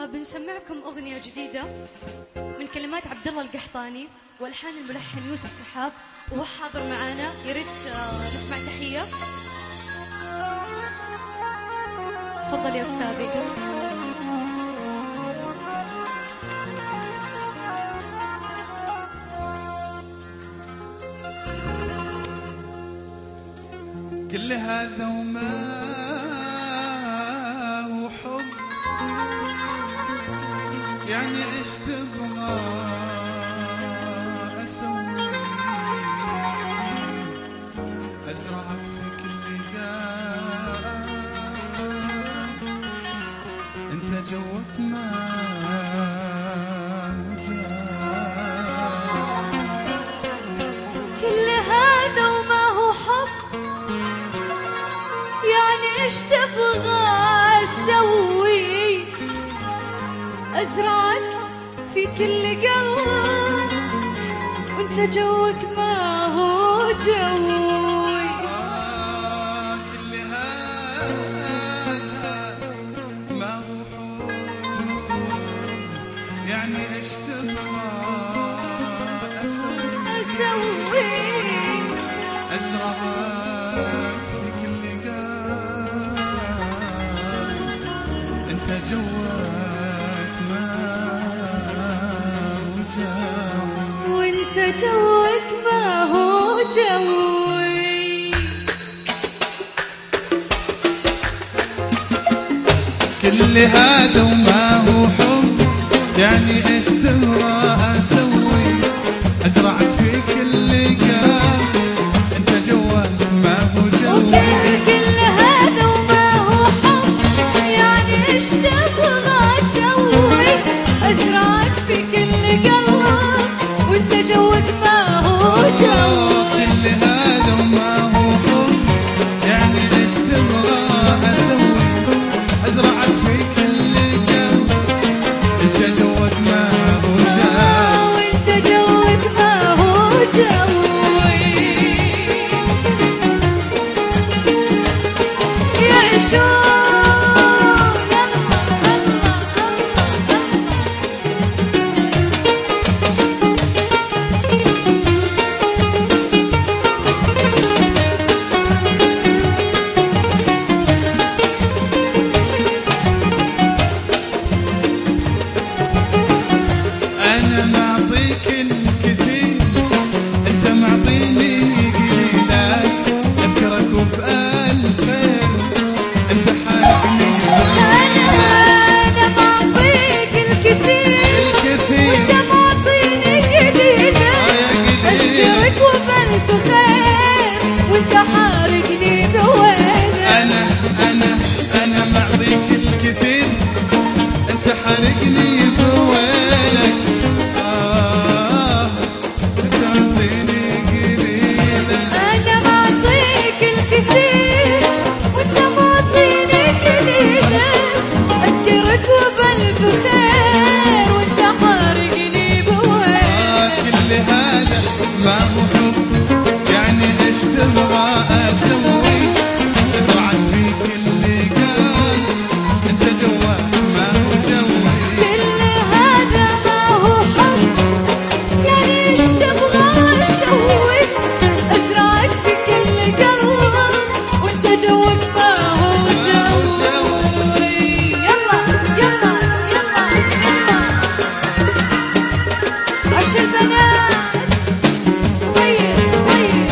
بنسمعكم أغنية جديدة من كلمات عبد الله القحطاني والحان الملحن يوسف سحاب، وهو حاضر معانا. يا ريت نسمع تحية. تفضل يا أستاذي. كل هذا وما هو حب، يعني ايش تبغى اسوي؟ ازرعك في كل قلب، انت جوك ما كل هذا وما هو حب، يعني ايش تبغى اسوي؟ ازرعك في كل قلب، وانت جوك ما هو جوي. كل هذا ما هو حب، يعني ايش تبغى اسوي؟ ازرعك في كل قلب، انت جواك ما هو جوي، وانت جوك ما هو جوي. كل هذا وما هو حب، يعني ايش تبغى اسوي؟ ازرعك في كل قلب، انت جواك ما هو جوي. كل هذا وما هو حب، يعني ايش تبغى اسوي؟ ازرعك في كل قلب، وانت جوك ما هو جوي. كل هذا وما هو حب، يعني ايش تبغى اسوي؟ ازرعك في كل قلب، انت جواك ما هو جوي، وانت جوك ما هو جوي. يعيشون انا معطيك الكثير، انت معطيني قليلك، اذكرك وبألف خير، انت حالي. أنا معطيك الكثير، وأنت معطيني قليلك، أذكرك وبألف خير، وأنت حارقني بويلك. انا معطيك الكثير، انت حارقني بويلك. انت معطيني قليلك. أنا معطيك الكثير، وأنت معطيني قليلك، أذكرك وبألف خير، وأنت حارقني بويلك. كل هذا ما هو حب، يعني ايش تبغى اسوي؟ ازرعك في كل قلب، انت جواك ما هو جوي. كل هذا ما هو حب، يعني ايش تبغى اسوي؟ ازرعك في كل قلب، وانت جوك ما هو جوي. يلا يلا يلا يلا عش البنات. وير وير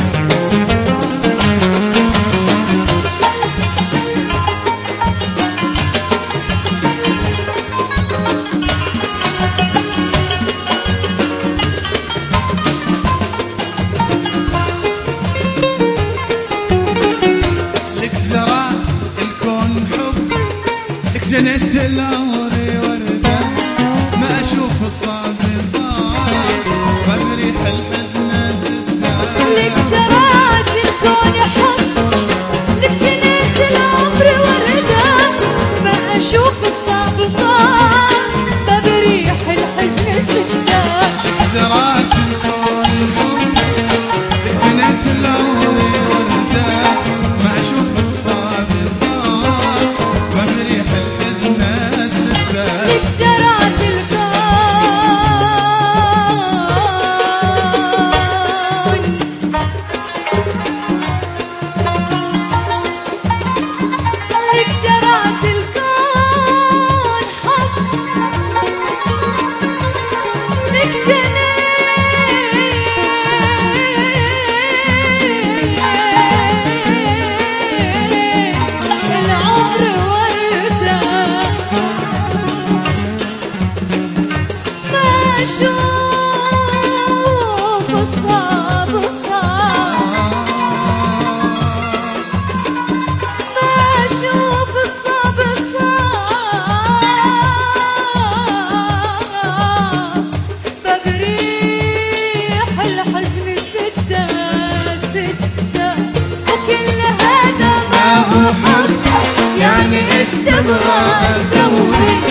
لك زرعت الكون حب، لك جنيت العمر وردة، ما اشوف الصعب صار، وبريح الحزن سدة. لك زرعت الكون حب، لك جنيت العمر وردة، ما أشوف الصعب صار، ما بريح الحزن سدة. لك زرعت الكون حب، لك جنيت العمر وردة، ما اشوف الصعب صار، وبريح الحزن سدة. لك أشوف الصعب الصعب، ما أشوف الصعب الصعب، ببريح الحزن ستة ستة، وكل هذا ما هو حب، يعني إيش تبغى أسوي؟